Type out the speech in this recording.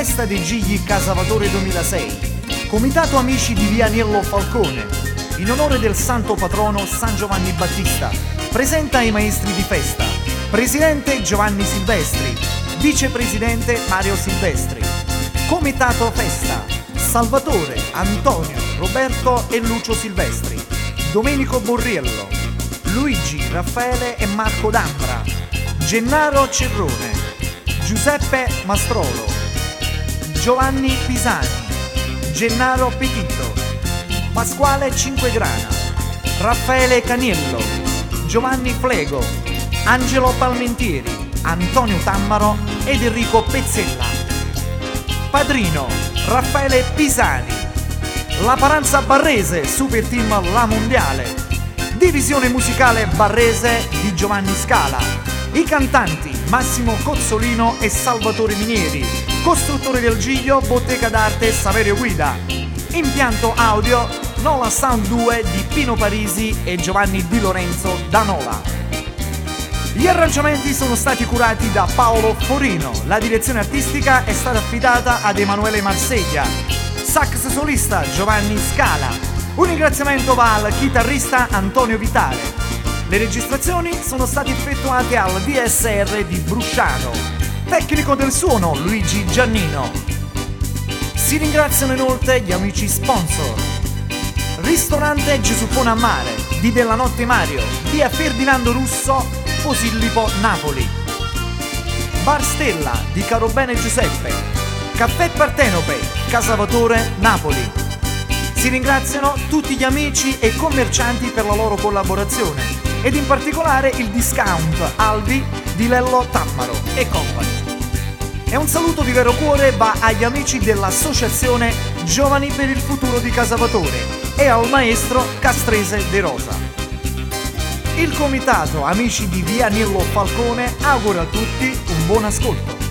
Festa dei Gigli Casavatore 2006. Comitato Amici di via Agnello Falcone, in onore del santo patrono San Giovanni Battista, presenta i maestri di festa. Presidente Giovanni Silvestri, vicepresidente Mario Silvestri. Comitato Festa: Salvatore, Antonio, Roberto e Lucio Silvestri, Domenico Borriello, Luigi, Raffaele e Marco D'Ambra, Gennaro Cerrone, Giuseppe Mastrolo, Giovanni Pisani, Gennaro Petito, Pasquale Cinquegrana, Raffaele Caniello, Giovanni Flego, Angelo Palmentieri, Antonio Tammaro ed Enrico Pezzella. Padrino Raffaele Pisani. La Paranza Barrese, Super Team La Mondiale. Divisione musicale Barrese di Giovanni Scala. I cantanti Massimo Cozzolino e Salvatore Minieri. Costruttore del Giglio, Bottega d'Arte Saverio Guida. Impianto audio Nola Sound 2 di Pino Parisi e Giovanni Di Lorenzo da Nola. Gli arrangiamenti sono stati curati da Paolo Forino, la direzione artistica è stata affidata ad Emanuele Marseglia, sax solista Giovanni Scala. Un ringraziamento va al chitarrista Antonio Vitale. Le registrazioni sono state effettuate al DSR di Brusciano. Tecnico del suono Luigi Giannino. Si ringraziano inoltre gli amici sponsor: Ristorante Gesuppone a Mare di Della Notte Mario, via Ferdinando Russo, Posillipo, Napoli. Bar Stella di Carobene Giuseppe. Caffè Partenope, Casavatore, Napoli. Si ringraziano tutti gli amici e commercianti per la loro collaborazione ed in particolare il discount Albi di Lello Tammaro e Company. E un saluto di vero cuore va agli amici dell'associazione Giovani per il Futuro di Casavatore e al maestro Castrese De Rosa. Il comitato Amici di via Agnello Falcone augura a tutti un buon ascolto.